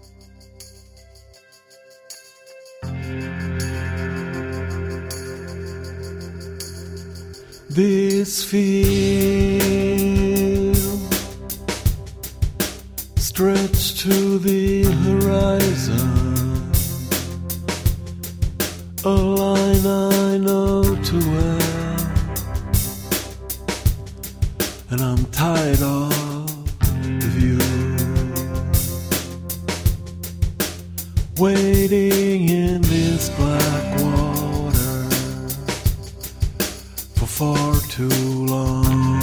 This field stretched to the horizon, a line I know too well, and I'm tired of the view, waiting in this black water for far too long.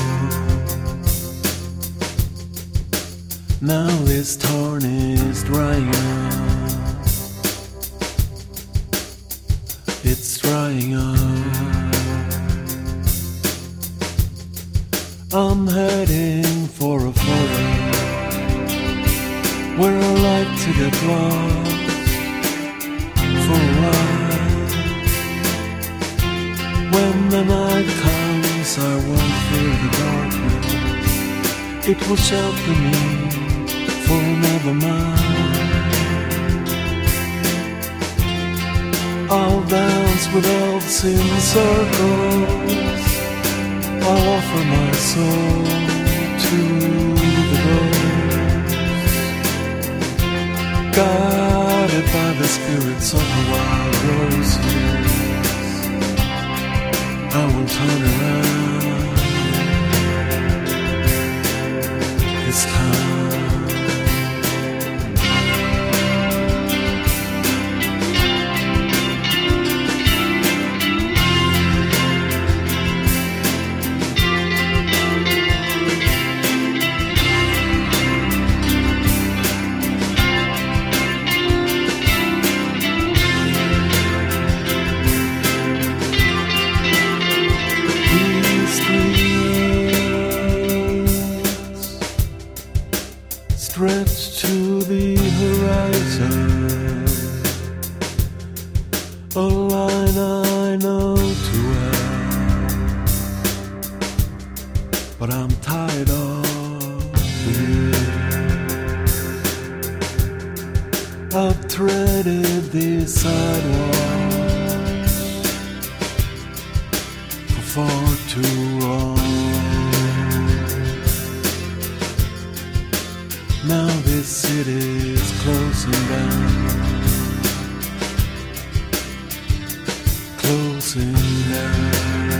Now this tarn is drying up, it's drying up. I'm heading for a forest where I like to get lost for a while. When the night comes, I won't fear the darkness. It will shelter me for another mile. I'll dance with elves in circles. I'll offer my soul to the ghost, guided by the spirits of the wild roses. I won't turn around this time. Stretched to the horizon, a line I know too well, but I'm tired of it. I've treaded these sidewalks for far too long. Now this city's closing down, closing down.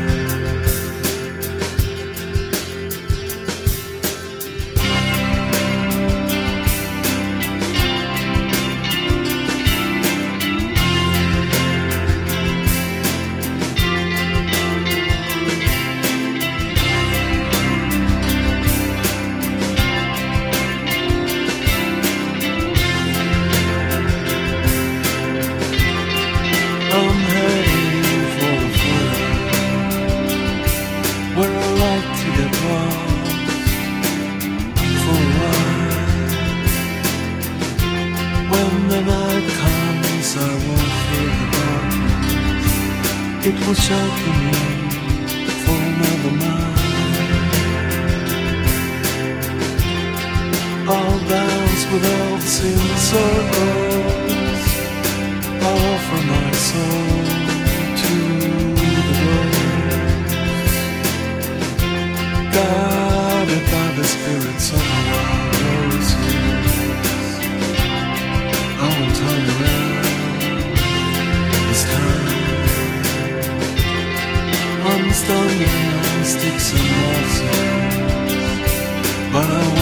I'm heading for a forest where I like to get lost for a while. When the night comes, I won't fear the darkness. It will shelter me for another mile. I'll dance with elves in circles. I'll offer my soul to the ghost, guided by the spirits of the wild roses. I won't turn around this time. I'm stumbling on sticks and mosses, but I